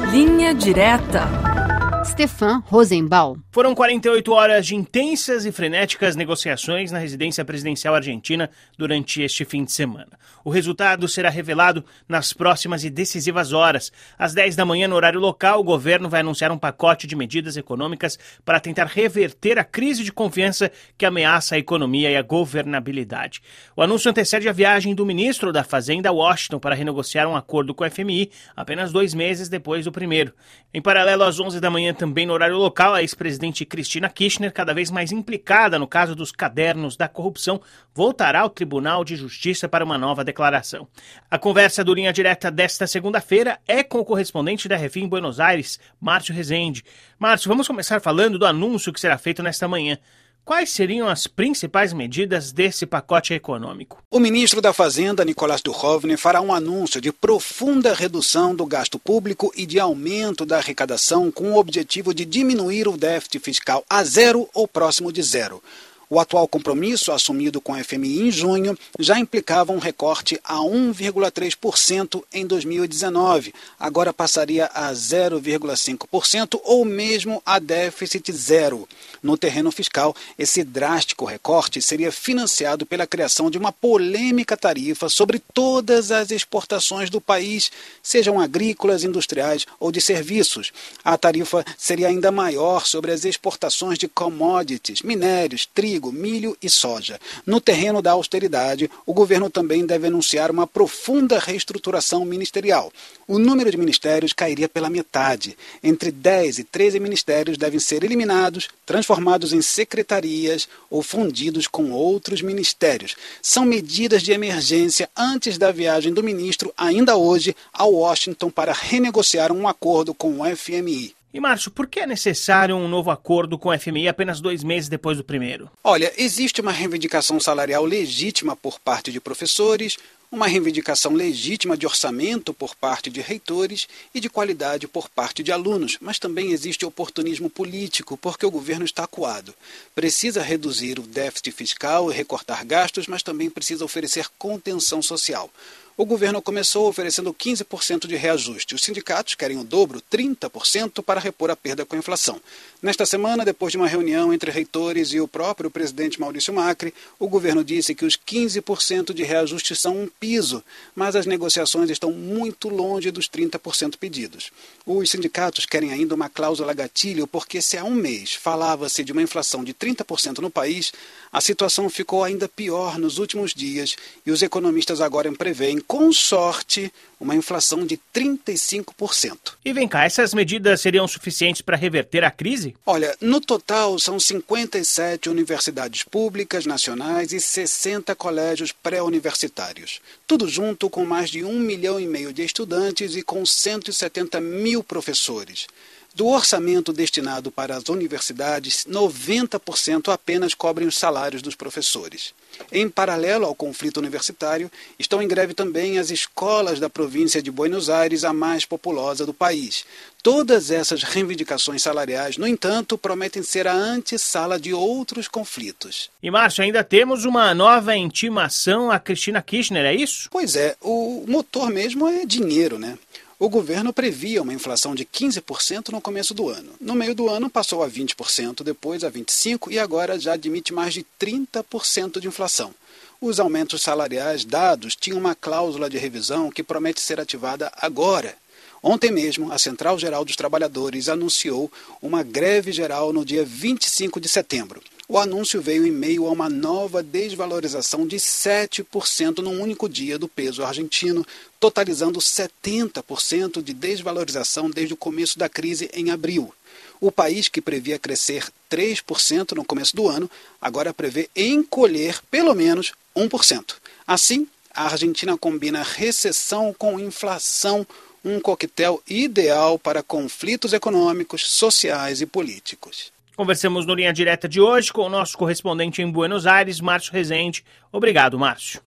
Linha Direta. Stefan Rosenbaum. Foram 48 horas de intensas e frenéticas negociações na residência presidencial argentina durante este fim de semana. O resultado será revelado nas próximas e decisivas horas. Às 10 da manhã, no horário local, o governo vai anunciar um pacote de medidas econômicas para tentar reverter a crise de confiança que ameaça a economia e a governabilidade. O anúncio antecede a viagem do ministro da Fazenda a Washington para renegociar um acordo com o FMI, apenas 2 meses depois do primeiro. Em paralelo, às 11 da manhã, também no horário local, a ex-presidente Cristina Kirchner, cada vez mais implicada no caso dos cadernos da corrupção, voltará ao Tribunal de Justiça para uma nova declaração. A conversa do Linha Direta desta segunda-feira é com o correspondente da Refim em Buenos Aires, Márcio Rezende. Márcio, vamos começar falando do anúncio que será feito nesta manhã. Quais seriam as principais medidas desse pacote econômico? O ministro da Fazenda, Nicolás Duchovny, fará um anúncio de profunda redução do gasto público e de aumento da arrecadação com o objetivo de diminuir o déficit fiscal a zero ou próximo de zero. O atual compromisso, assumido com a FMI em junho, já implicava um recorte a 1,3% em 2019. Agora passaria a 0,5% ou mesmo a déficit zero. No terreno fiscal, esse drástico recorte seria financiado pela criação de uma polêmica tarifa sobre todas as exportações do país, sejam agrícolas, industriais ou de serviços. A tarifa seria ainda maior sobre as exportações de commodities, minérios, trigo, milho e soja. No terreno da austeridade, o governo também deve anunciar uma profunda reestruturação ministerial. O número de ministérios cairia pela metade. Entre 10 e 13 ministérios devem ser eliminados, transformados em secretarias ou fundidos com outros ministérios. São medidas de emergência antes da viagem do ministro, ainda hoje, a Washington para renegociar um acordo com o FMI. E, Márcio, por que é necessário um novo acordo com o FMI apenas 2 meses depois do primeiro? Olha, existe uma reivindicação salarial legítima por parte de professores, uma reivindicação legítima de orçamento por parte de reitores e de qualidade por parte de alunos, mas também existe oportunismo político, porque o governo está acuado. Precisa reduzir o déficit fiscal e recortar gastos, mas também precisa oferecer contenção social. O governo começou oferecendo 15% de reajuste. Os sindicatos querem o dobro, 30%, para repor a perda com a inflação. Nesta semana, depois de uma reunião entre reitores e o próprio presidente Maurício Macri, o governo disse que os 15% de reajuste são um piso, mas as negociações estão muito longe dos 30% pedidos. Os sindicatos querem ainda uma cláusula gatilho, porque se há um mês falava-se de uma inflação de 30% no país, a situação ficou ainda pior nos últimos dias e os economistas agora preveem, com sorte, uma inflação de 35%. E vem cá, essas medidas seriam suficientes para reverter a crise? Olha, no total são 57 universidades públicas nacionais e 60 colégios pré-universitários. Tudo junto com mais de 1,5 milhão de estudantes e com 170 mil professores. Do orçamento destinado para as universidades, 90% apenas cobrem os salários dos professores. Em paralelo ao conflito universitário, estão em greve também as escolas da província de Buenos Aires, a mais populosa do país. Todas essas reivindicações salariais, no entanto, prometem ser a antessala de outros conflitos. E, Márcio, ainda temos uma nova intimação a Cristina Kirchner, é isso? Pois é, o motor mesmo é dinheiro, né? O governo previa uma inflação de 15% no começo do ano. No meio do ano passou a 20%, depois a 25% e agora já admite mais de 30% de inflação. Os aumentos salariais dados tinham uma cláusula de revisão que promete ser ativada agora. Ontem mesmo, a Central Geral dos Trabalhadores anunciou uma greve geral no dia 25 de setembro. O anúncio veio em meio a uma nova desvalorização de 7% num único dia do peso argentino, totalizando 70% de desvalorização desde o começo da crise em abril. O país, que previa crescer 3% no começo do ano, agora prevê encolher pelo menos 1%. Assim, a Argentina combina recessão com inflação, um coquetel ideal para conflitos econômicos, sociais e políticos. Conversamos no Linha Direta de hoje com o nosso correspondente em Buenos Aires, Márcio Rezende. Obrigado, Márcio.